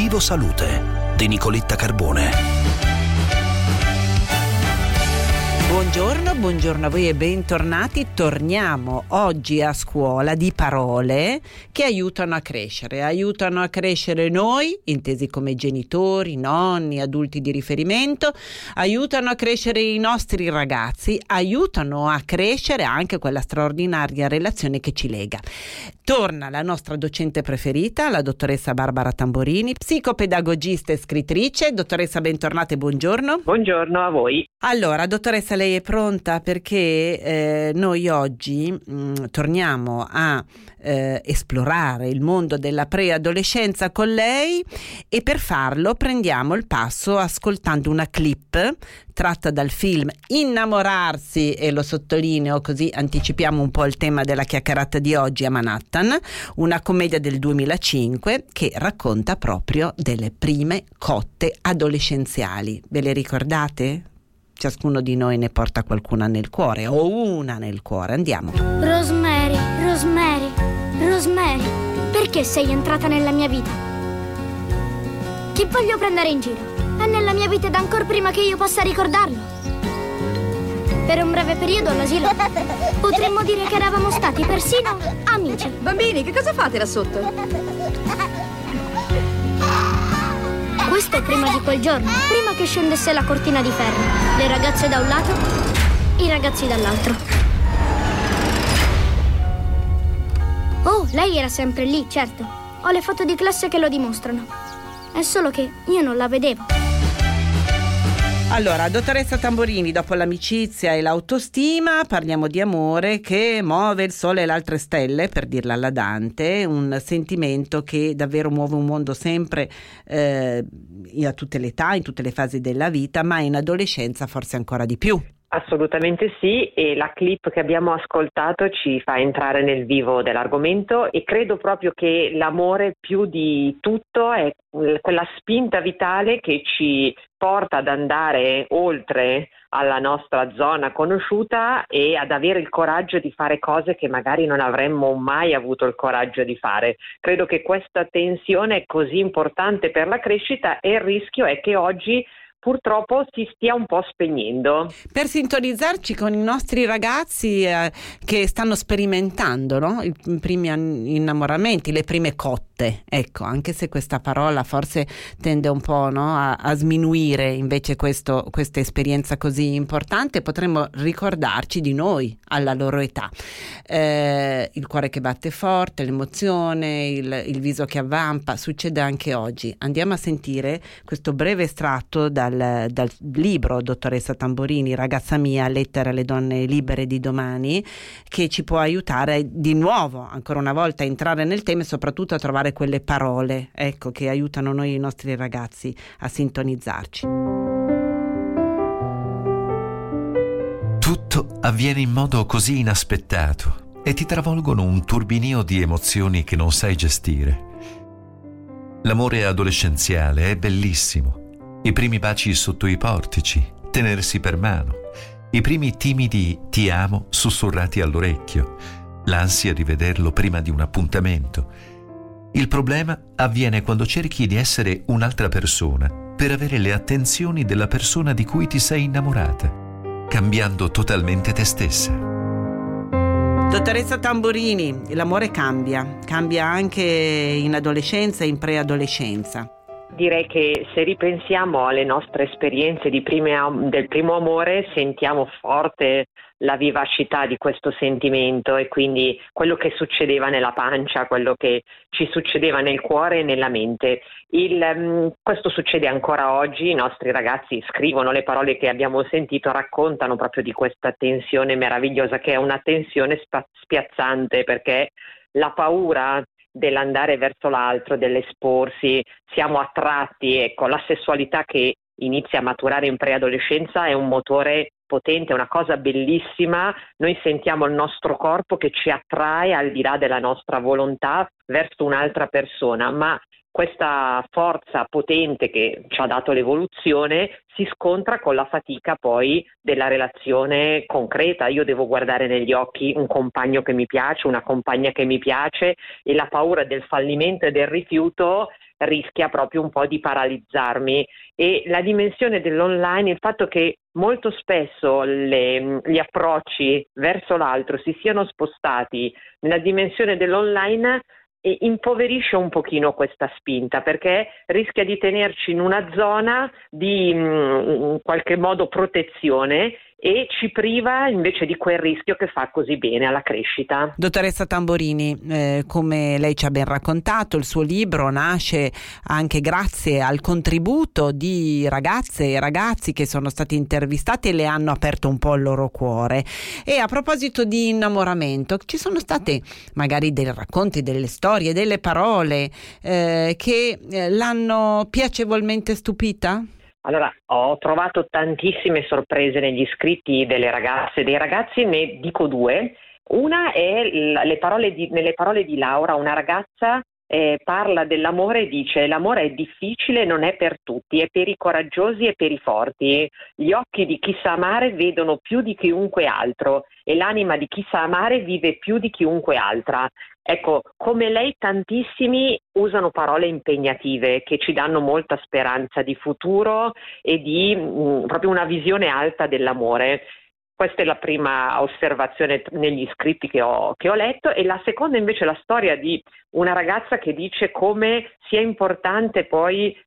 Vivo Salute di Nicoletta Carbone. Buongiorno a voi e bentornati. Torniamo oggi a scuola di parole che aiutano a crescere noi, intesi come genitori, nonni, adulti di riferimento, aiutano a crescere i nostri ragazzi, aiutano a crescere anche quella straordinaria relazione che ci lega. Torna la nostra docente preferita, la dottoressa Barbara Tamborini, psicopedagogista e scrittrice. Dottoressa, bentornata e buongiorno. Buongiorno a voi. Allora, dottoressa, lei è pronta perché noi oggi torniamo a esplorare il mondo della preadolescenza con lei, e per farlo prendiamo il passo ascoltando una clip tratta dal film Innamorarsi, e lo sottolineo così anticipiamo un po' il tema della chiacchierata di oggi, a Manhattan, una commedia del 2005 che racconta proprio delle prime cotte adolescenziali. Ve le ricordate? Ciascuno di noi ne porta qualcuna nel cuore, o una nel cuore. Andiamo. Rosemary, perché sei entrata nella mia vita? Ti voglio prendere in giro. È nella mia vita da ancora prima che io possa ricordarlo. Per un breve periodo all'asilo potremmo dire che eravamo stati persino amici. Bambini, che cosa fate là sotto? Questo è prima di quel giorno, prima che scendesse la cortina di ferro. Le ragazze da un lato, i ragazzi dall'altro. Oh, lei era sempre lì, certo. Ho le foto di classe che lo dimostrano. È solo che io non la vedevo. Allora, dottoressa Tamborini, dopo l'amicizia e l'autostima parliamo di amore che muove il sole e le altre stelle, per dirla alla Dante, un sentimento che davvero muove un mondo sempre a tutte le età, in tutte le fasi della vita, ma in adolescenza forse ancora di più. Assolutamente sì, e la clip che abbiamo ascoltato ci fa entrare nel vivo dell'argomento, e credo proprio che l'amore più di tutto è quella spinta vitale che ci porta ad andare oltre alla nostra zona conosciuta e ad avere il coraggio di fare cose che magari non avremmo mai avuto il coraggio di fare. Credo che questa tensione è così importante per la crescita, e il rischio è che oggi purtroppo si stia un po' spegnendo. Per sintonizzarci con i nostri ragazzi che stanno sperimentando, no? I primi innamoramenti, le prime cotte, ecco, anche se questa parola forse tende un po', no, a sminuire invece questa esperienza così importante, potremmo ricordarci di noi alla loro età. Il cuore che batte forte, l'emozione, il viso che avvampa, succede anche oggi. Andiamo a sentire questo breve estratto dal libro, dottoressa Tamborini, Ragazza mia, lettere alle donne libere di domani, che ci può aiutare di nuovo, ancora una volta, a entrare nel tema e soprattutto a trovare quelle parole, ecco, che aiutano noi, i nostri ragazzi, a sintonizzarci. Tutto avviene in modo così inaspettato e ti travolgono un turbinio di emozioni che non sai gestire. L'amore adolescenziale è bellissimo. I primi baci sotto i portici, tenersi per mano, i primi timidi ti amo sussurrati all'orecchio, l'ansia di vederlo prima di un appuntamento. Il problema avviene quando cerchi di essere un'altra persona per avere le attenzioni della persona di cui ti sei innamorata, cambiando totalmente te stessa. Dottoressa Tamborini, l'amore cambia anche in adolescenza e in preadolescenza. Direi che se ripensiamo alle nostre esperienze del primo amore, sentiamo forte la vivacità di questo sentimento, e quindi quello che succedeva nella pancia, quello che ci succedeva nel cuore e nella mente. Questo succede ancora oggi, i nostri ragazzi scrivono le parole che abbiamo sentito, raccontano proprio di questa tensione meravigliosa, che è una tensione spiazzante, perché la paura dell'andare verso l'altro, dell'esporsi, siamo attratti, ecco, la sessualità che inizia a maturare in preadolescenza è un motore potente, è una cosa bellissima. Noi sentiamo il nostro corpo che ci attrae al di là della nostra volontà verso un'altra persona, ma questa forza potente che ci ha dato l'evoluzione si scontra con la fatica poi della relazione concreta. Io devo guardare negli occhi un compagno che mi piace, una compagna che mi piace, e la paura del fallimento e del rifiuto rischia proprio un po' di paralizzarmi. E la dimensione dell'online, il fatto che molto spesso gli approcci verso l'altro si siano spostati nella dimensione dell'online, impoverisce un pochino questa spinta, perché rischia di tenerci in una zona di in qualche modo protezione e ci priva invece di quel rischio che fa così bene alla crescita. Dottoressa Tamburini, come lei ci ha ben raccontato, il suo libro nasce anche grazie al contributo di ragazze e ragazzi che sono stati intervistati e le hanno aperto un po' il loro cuore. E a proposito di innamoramento, ci sono state magari dei racconti, delle storie, delle parole che l'hanno piacevolmente stupita? Allora, ho trovato tantissime sorprese negli scritti delle ragazze e dei ragazzi, ne dico due. Una è nelle parole di Laura, una ragazza parla dell'amore e dice: l'amore è difficile, non è per tutti, è per i coraggiosi e per i forti. Gli occhi di chi sa amare vedono più di chiunque altro e l'anima di chi sa amare vive più di chiunque altra. Ecco, come lei tantissimi usano parole impegnative che ci danno molta speranza di futuro e di proprio una visione alta dell'amore. Questa è la prima osservazione negli scritti che ho letto, e la seconda invece è la storia di una ragazza che dice come sia importante poi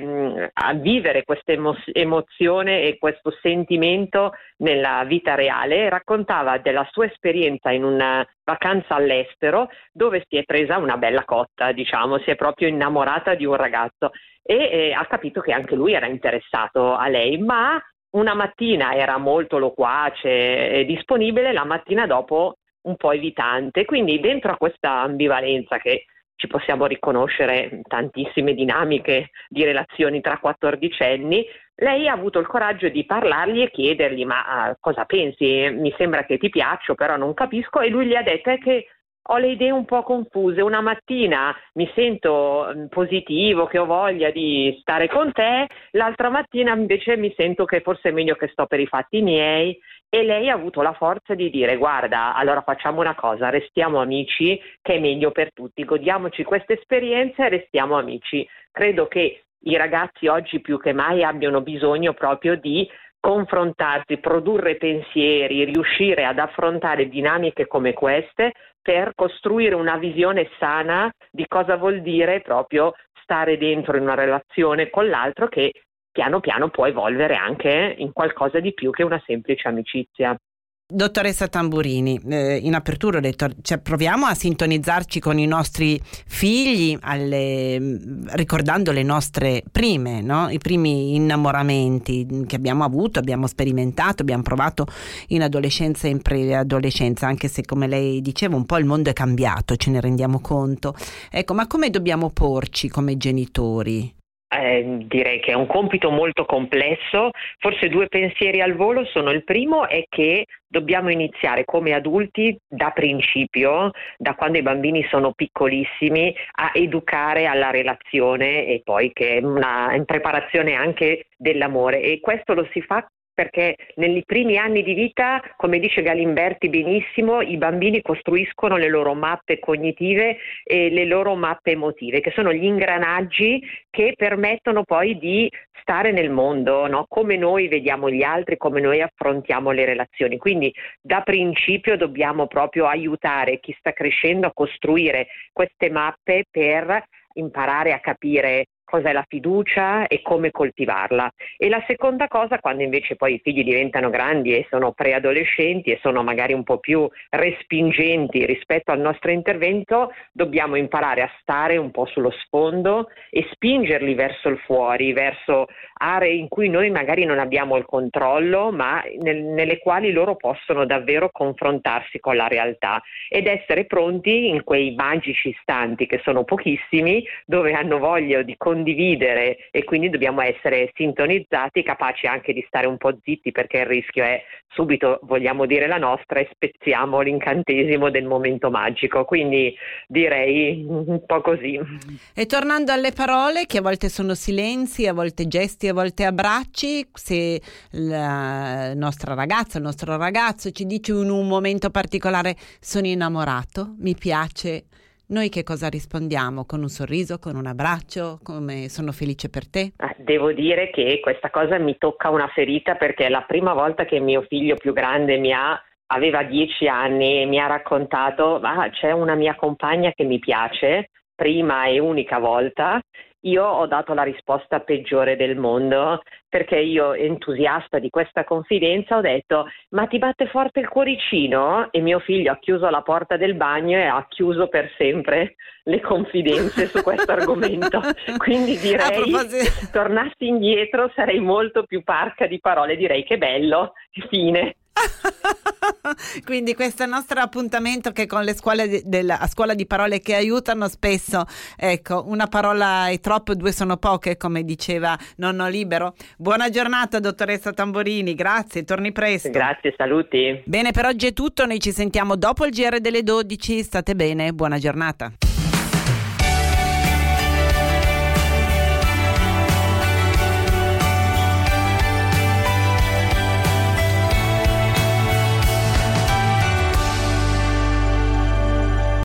a vivere questa emozione e questo sentimento nella vita reale. Raccontava della sua esperienza in una vacanza all'estero dove si è presa una bella cotta, diciamo, si è proprio innamorata di un ragazzo e ha capito che anche lui era interessato a lei, ma una mattina era molto loquace e disponibile, la mattina dopo un po' evitante. Quindi dentro a questa ambivalenza, che ci possiamo riconoscere tantissime dinamiche di relazioni tra quattordicenni, lei ha avuto il coraggio di parlargli e chiedergli: ma cosa pensi? Mi sembra che ti piaccio, però non capisco. E lui gli ha detto: è che ho le idee un po' confuse, una mattina mi sento positivo, che ho voglia di stare con te, l'altra mattina invece mi sento che forse è meglio che sto per i fatti miei. E lei ha avuto la forza di dire: guarda, allora facciamo una cosa, restiamo amici, che è meglio per tutti, godiamoci questa esperienza e restiamo amici. Credo che i ragazzi oggi più che mai abbiano bisogno proprio di confrontarsi, produrre pensieri, riuscire ad affrontare dinamiche come queste per costruire una visione sana di cosa vuol dire proprio stare dentro in una relazione con l'altro, che piano piano può evolvere anche in qualcosa di più che una semplice amicizia. Dottoressa Tamburini, in apertura ho detto, proviamo a sintonizzarci con i nostri figli ricordando le nostre prime, no? I primi innamoramenti che abbiamo avuto, abbiamo sperimentato, abbiamo provato in adolescenza e in preadolescenza, anche se, come lei diceva, un po' il mondo è cambiato, ce ne rendiamo conto. Ecco, ma come dobbiamo porci come genitori? Direi che è un compito molto complesso. Forse due pensieri al volo sono: il primo è che dobbiamo iniziare come adulti da principio, da quando i bambini sono piccolissimi, a educare alla relazione, e poi che è una preparazione anche dell'amore, e questo lo si fa perché nei primi anni di vita, come dice Galimberti benissimo, i bambini costruiscono le loro mappe cognitive e le loro mappe emotive, che sono gli ingranaggi che permettono poi di stare nel mondo, no? Come noi vediamo gli altri, come noi affrontiamo le relazioni. Quindi da principio dobbiamo proprio aiutare chi sta crescendo a costruire queste mappe per imparare a capire cos'è la fiducia e come coltivarla. E la seconda cosa, quando invece poi i figli diventano grandi e sono preadolescenti e sono magari un po' più respingenti rispetto al nostro intervento, dobbiamo imparare a stare un po' sullo sfondo e spingerli verso il fuori, verso aree in cui noi magari non abbiamo il controllo, ma nelle quali loro possono davvero confrontarsi con la realtà ed essere pronti in quei magici istanti, che sono pochissimi, dove hanno voglia di condividere, e quindi dobbiamo essere sintonizzati, capaci anche di stare un po' zitti, perché il rischio è subito vogliamo dire la nostra e spezziamo l'incantesimo del momento magico. Quindi direi un po' così. E tornando alle parole, che a volte sono silenzi, a volte gesti, a volte abbracci, se la nostra ragazza, il nostro ragazzo ci dice in un momento particolare: sono innamorato, mi piace noi che cosa rispondiamo? Con un sorriso, con un abbraccio, come sono felice per te? Devo dire che questa cosa mi tocca una ferita, perché è la prima volta che mio figlio più grande aveva 10 anni e mi ha raccontato: c'è una mia compagna che mi piace, prima e unica volta. Io ho dato la risposta peggiore del mondo, perché io, entusiasta di questa confidenza, ho detto: ma ti batte forte il cuoricino? E mio figlio ha chiuso la porta del bagno e ha chiuso per sempre le confidenze su questo argomento. Quindi direi, tornassi indietro sarei molto più parca di parole, direi che bello, fine. Quindi questo è il nostro appuntamento, che con le scuole a scuola di parole che aiutano spesso, ecco, una parola è troppo, due sono poche, come diceva Nonno Libero. Buona giornata, dottoressa Tamborini, grazie, torni presto. Grazie, saluti. Bene, per oggi è tutto, noi ci sentiamo dopo il GR delle 12, state bene, buona giornata.